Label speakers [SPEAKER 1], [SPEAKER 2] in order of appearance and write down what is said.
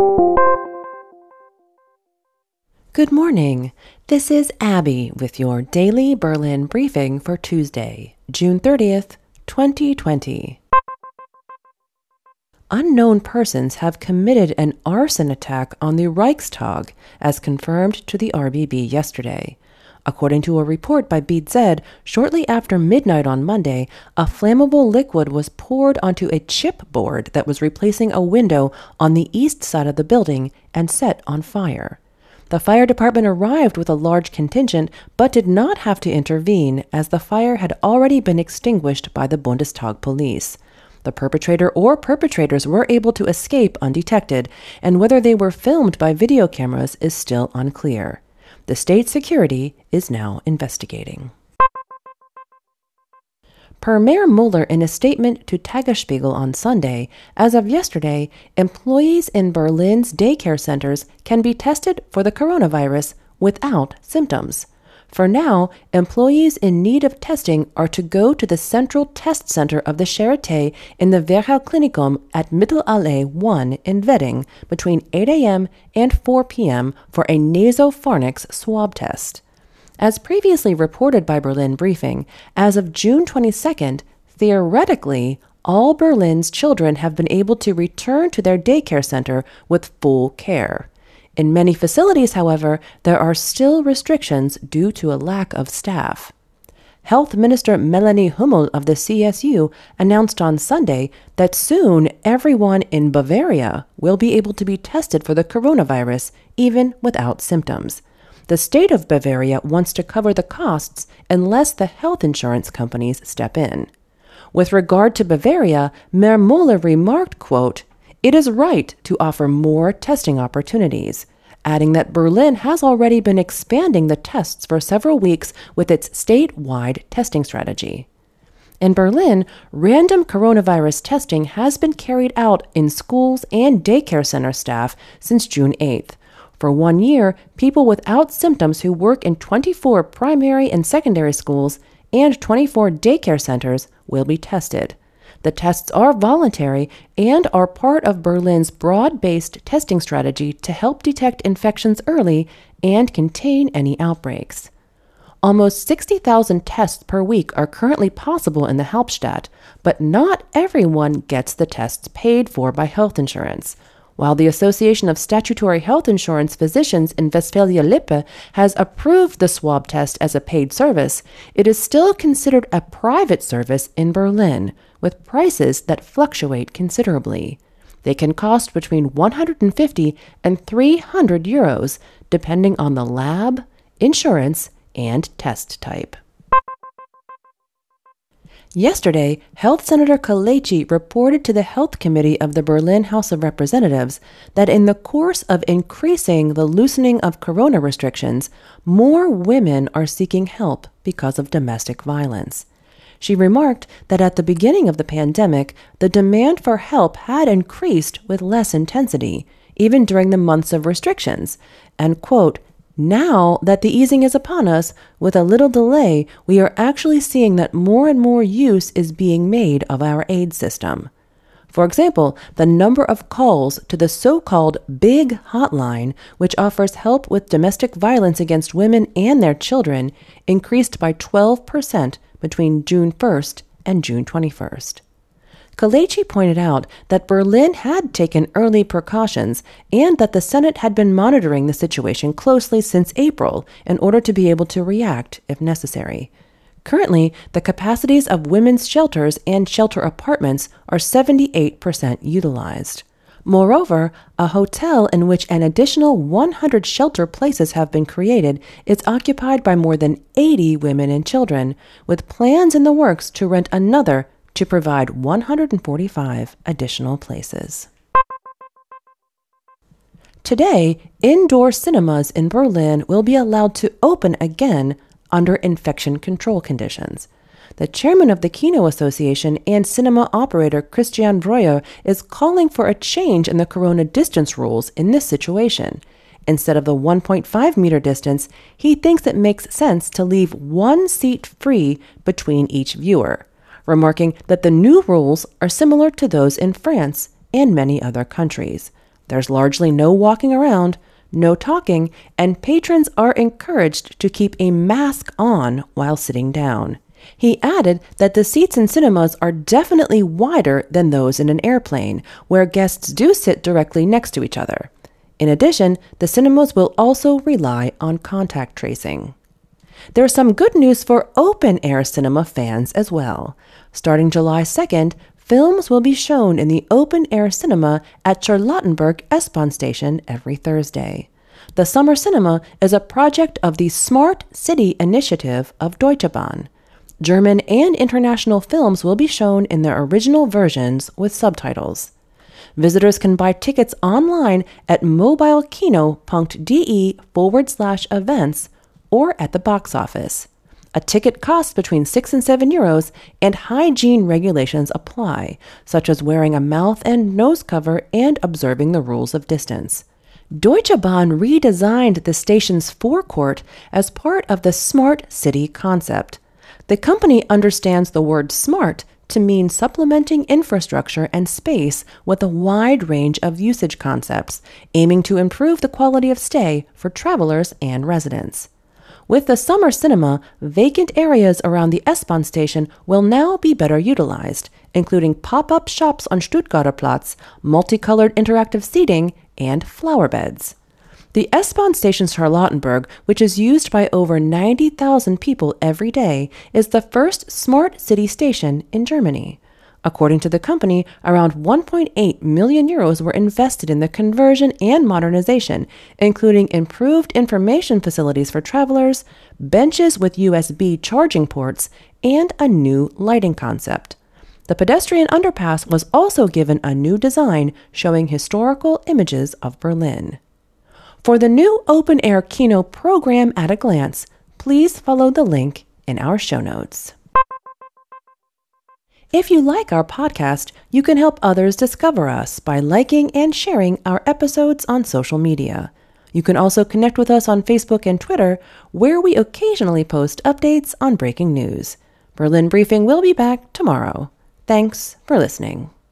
[SPEAKER 1] Good morning. This is Abby with your daily Berlin briefing for Tuesday, June 30th, 2020. Unknown persons have committed an arson attack on the Reichstag, as confirmed to the RBB yesterday. According to a report by BZ, shortly after midnight on Monday, a flammable liquid was poured onto a chipboard that was replacing a window on the east side of the building and set on fire. The fire department arrived with a large contingent, but did not have to intervene as the fire had already been extinguished by the Bundestag police. The perpetrator or perpetrators were able to escape undetected, and whether they were filmed by video cameras is still unclear. The state security is now investigating. Per Mayor Mueller in a statement to Tagesspiegel on Sunday, as of yesterday, employees in Berlin's daycare centers can be tested for the coronavirus without symptoms. For now, employees in need of testing are to go to the central test center of the Charité in the Verhaal-Klinikum at Mittelallee 1 in Wedding between 8 a.m. and 4 p.m. for a nasopharynx swab test. As previously reported by Berlin Briefing, as of June 22nd, theoretically, all Berlin's children have been able to return to their daycare center with full care. In many facilities, however, there are still restrictions due to a lack of staff. Health Minister Melanie Hummel of the CSU announced on Sunday that soon everyone in Bavaria will be able to be tested for the coronavirus, even without symptoms. The state of Bavaria wants to cover the costs unless the health insurance companies step in. With regard to Bavaria, Mayor Mueller remarked, quote, "It is right to offer more testing opportunities," adding that Berlin has already been expanding the tests for several weeks with its statewide testing strategy. In Berlin, random coronavirus testing has been carried out in schools and daycare center staff since June 8th. For 1 year, people without symptoms who work in 24 primary and secondary schools and 24 daycare centers will be tested. The tests are voluntary and are part of Berlin's broad-based testing strategy to help detect infections early and contain any outbreaks. Almost 60,000 tests per week are currently possible in the Hauptstadt, but not everyone gets the tests paid for by health insurance. While the Association of Statutory Health Insurance Physicians in Westphalia-Lippe has approved the swab test as a paid service, it is still considered a private service in Berlin, with prices that fluctuate considerably. They can cost between 150 and 300 euros, depending on the lab, insurance, and test type. Yesterday, Health Senator Kelechi reported to the Health Committee of the Berlin House of Representatives that in the course of increasing the loosening of corona restrictions, more women are seeking help because of domestic violence. She remarked that at the beginning of the pandemic, the demand for help had increased with less intensity, even during the months of restrictions, and, quote, "Now that the easing is upon us, with a little delay, we are actually seeing that more and more use is being made of our aid system." For example, the number of calls to the so-called Big Hotline, which offers help with domestic violence against women and their children, increased by 12% between June 1st and June 21st. Kelechi pointed out that Berlin had taken early precautions and that the Senate had been monitoring the situation closely since April in order to be able to react if necessary. Currently, the capacities of women's shelters and shelter apartments are 78% utilized. Moreover, a hotel in which an additional 100 shelter places have been created is occupied by more than 80 women and children, with plans in the works to rent another to provide 145 additional places. Today, indoor cinemas in Berlin will be allowed to open again under infection control conditions. The chairman of the Kino Association and cinema operator Christian Breuer is calling for a change in the corona distance rules in this situation. Instead of the 1.5-meter distance, he thinks it makes sense to leave one seat free between each viewer, remarking that the new rules are similar to those in France and many other countries. There's largely no walking around, no talking, and patrons are encouraged to keep a mask on while sitting down. He added that the seats in cinemas are definitely wider than those in an airplane, where guests do sit directly next to each other. In addition, the cinemas will also rely on contact tracing. There's some good news for open-air cinema fans as well. Starting July 2nd, films will be shown in the open-air cinema at Charlottenburg S-Bahn station every Thursday. The summer cinema is a project of the Smart City initiative of Deutsche Bahn. German and international films will be shown in their original versions with subtitles. Visitors can buy tickets online at mobilekino.de/events or at the box office. A ticket costs between 6 and 7 euros, and hygiene regulations apply, such as wearing a mouth and nose cover and observing the rules of distance. Deutsche Bahn redesigned the station's forecourt as part of the Smart City concept. The company understands the word smart to mean supplementing infrastructure and space with a wide range of usage concepts, aiming to improve the quality of stay for travelers and residents. With the summer cinema, vacant areas around the S-Bahn station will now be better utilized, including pop-up shops on Stuttgarter Platz, multicolored interactive seating, and flower beds. The S-Bahn station Charlottenburg, which is used by over 90,000 people every day, is the first smart city station in Germany. According to the company, around 1.8 million euros were invested in the conversion and modernization, including improved information facilities for travelers, benches with USB charging ports, and a new lighting concept. The pedestrian underpass was also given a new design showing historical images of Berlin. For the new open-air Kino program at a glance, please follow the link in our show notes. If you like our podcast, you can help others discover us by liking and sharing our episodes on social media. You can also connect with us on Facebook and Twitter, where we occasionally post updates on breaking news. Berlin Briefing will be back tomorrow. Thanks for listening.